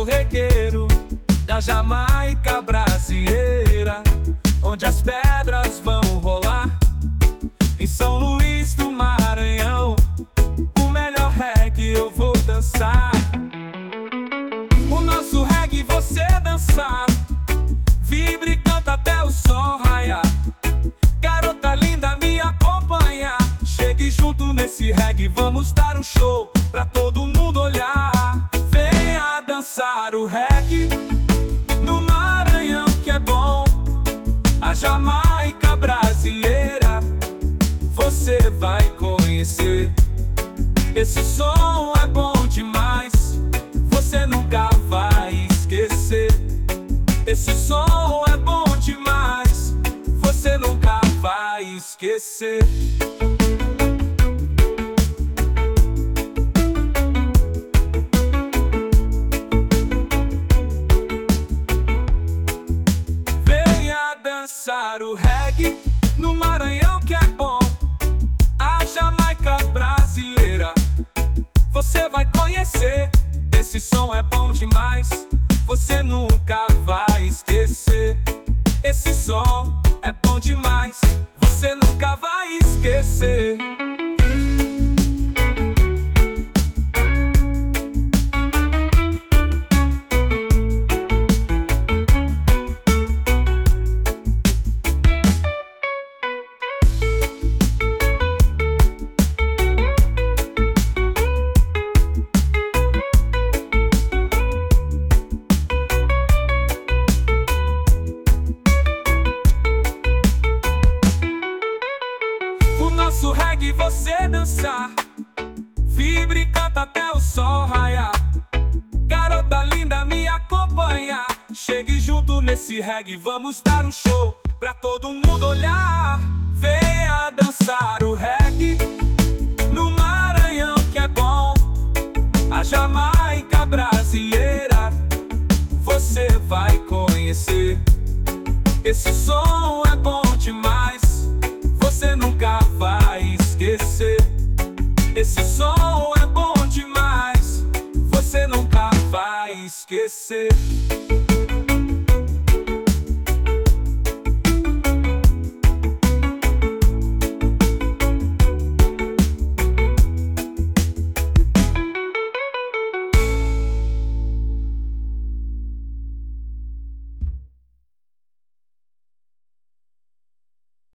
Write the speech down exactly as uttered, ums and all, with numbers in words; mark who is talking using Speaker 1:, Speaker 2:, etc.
Speaker 1: regueiro da Jamaica brasileira, onde as pedras vão rolar. Em São Luís do Maranhão, o melhor reggae eu vou dançar. O nosso reggae você dançar, vibre e canta até o sol raiar. Garota linda me acompanha, chegue junto nesse reggae, vamos dar um show pra todo mundo olhar. Venha dançar o reggae no Maranhão que é bom, a Jamaica brasileira você vai conhecer. Esse som é bom demais, você nunca vai esquecer. Esse som é bom demais, você nunca vai esquecer. Venha dançar o reggae no Maranhão que é bom, a Jamaica brasileira você vai conhecer. Esse som é bom demais, você nunca vai esquecer. Esse som é bom demais, você nunca vai esquecer. Nosso reggae você dançar, vibre e canta até o sol raiar. Garota linda me acompanha, chegue junto nesse reggae, vamos dar um show pra todo mundo olhar. Venha dançar o reggae no Maranhão que é bom, a Jamaica brasileira você vai conhecer. Esse som é bom demais, você nunca vai esquecer. Esse som é bom demais, você nunca vai esquecer.